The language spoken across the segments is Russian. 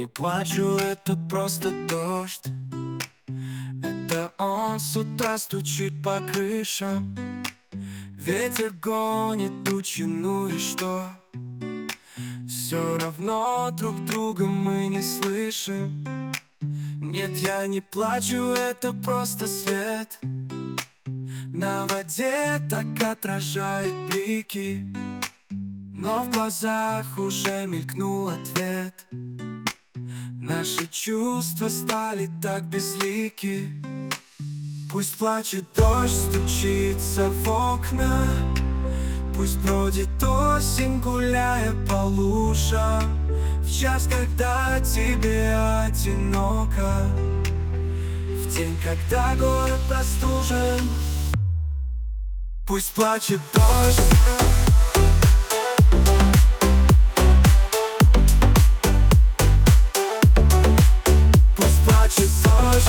не плачу, это просто дождь. Это он с утра стучит по крышам. Ветер гонит тучи, ну и что? Все равно друг друга мы не слышим. Нет, я не плачу, это просто свет на воде так отражает блики, но в глазах уже мелькнул ответ. Наши чувства стали так безлики. Пусть плачет дождь, стучится в окна. Пусть бродит осень, гуляя по лужам. В час, когда тебе одиноко, в день, когда город простужен. Пусть плачет дождь. Пусть плачет дождь.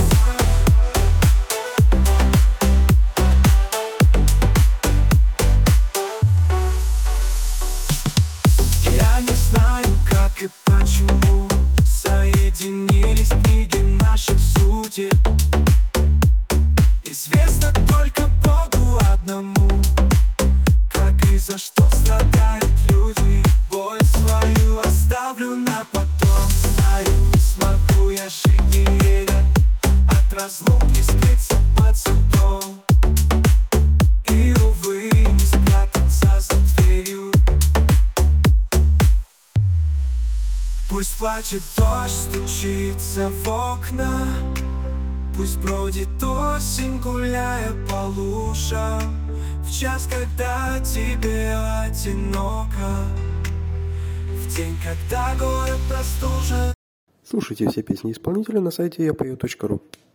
Я не знаю, как и почему соединились книги наших судеб. Известно только Богу одному, как и за что страдают люди. Боль свою оставлю на потом. Знаю, не смогу я жить не веря, от разлуки скрыться под судом. И, увы, не спрятаться за дверью. Пусть плачет дождь, стучится в окна. Пусть бродит осень, гуляя по лужам. В час, когда тебе одиноко, в день, когда город простужен. Слушайте все песни исполнителя на сайте yapою.ru.